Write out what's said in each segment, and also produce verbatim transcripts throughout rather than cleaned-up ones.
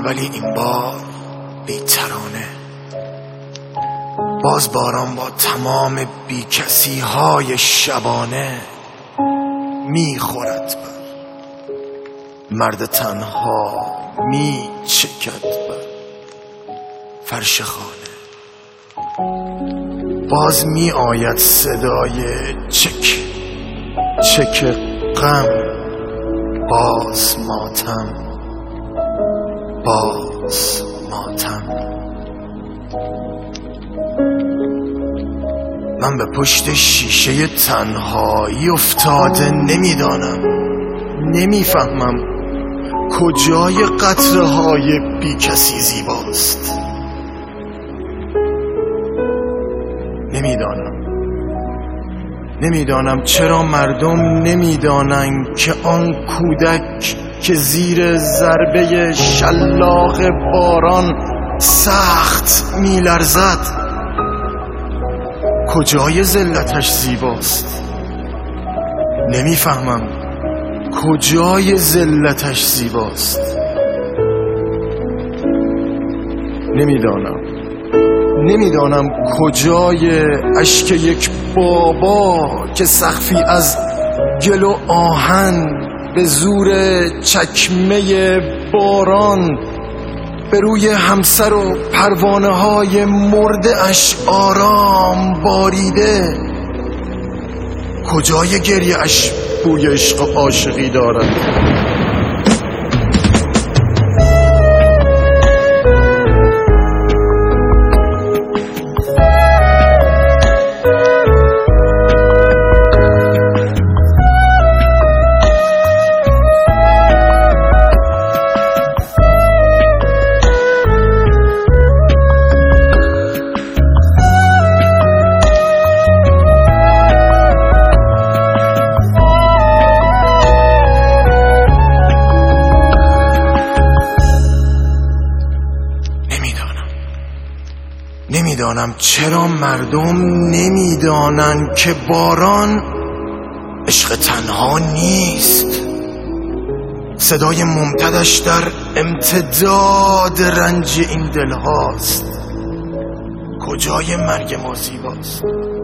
ولی این بار بی‌ترانه. باز باران با تمام بیکسی های شبانه میخورد بر مرد تنها، میچکد بر فرش خانه. باز می آید صدای چک چک غم، باز ماتم باز ماتم. من به پشت شیشه تنهایی افتاده، نمیدانم نمیفهمم کجای قطره های بی کسی زیباست. نمیدانم نمیدانم چرا مردم نمیدانند که آن کودک که زیر ضربه شلاق باران سخت میلرزد کجای ذلتش زیباست. نمیفهمم کجای ذلتش زیباست. نمیدانم نمیدانم کجای اشک یک بابا که سقفی از گل و آهن به زور چکمه باران به روی همسر و پروانه های مرده اش آرام باریده. کجای گریه اش بوی عشق عاشقی دارد. نمیدانم چرا مردم نمیدانند که باران عشق تنها نیست. صدای ممتدش در امتداد رنج این دل هاست. کجای مرگ ما زیباست.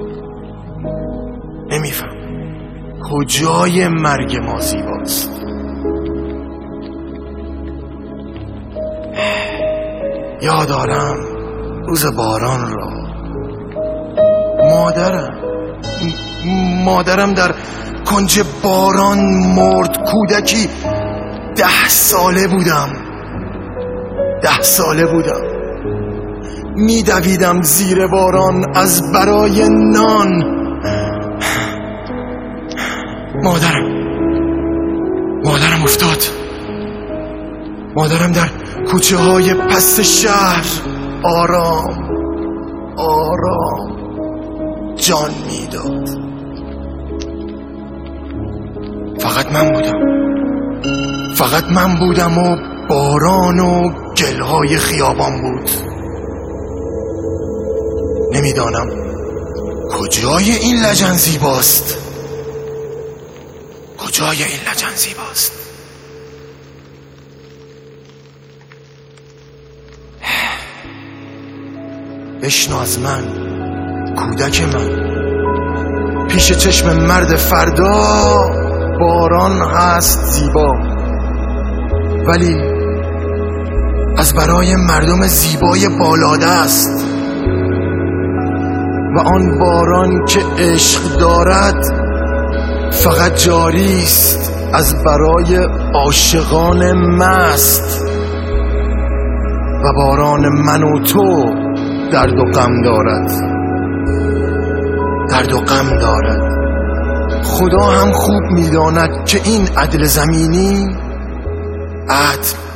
نمیفهم کجای مرگ ما زیباست. یادارم روز باران را مادرم مادرم در کنج باران مرد. کودکی ده ساله بودم ده ساله بودم میدویدم زیر باران از برای نان. مادرم مادرم افتاد. مادرم در کوچه های پست شهر آرام آرام جان میداد. فقط من بودم فقط من بودم و باران و گلهای خیابان بود. نمیدانم کجای این لجن زیباست. کجای این لجن زیباست. بشنو از من کودک من، پیش چشم مرد فردا باران هست زیبا، ولی از برای مردم زیبای بالاده است. و آن باران که عشق دارد فقط جاری است از برای عاشقان مست. و باران من و تو درد و غم دارد درد و غم دارد. خدا هم خوب می‌داند که این عدل زمینی عدل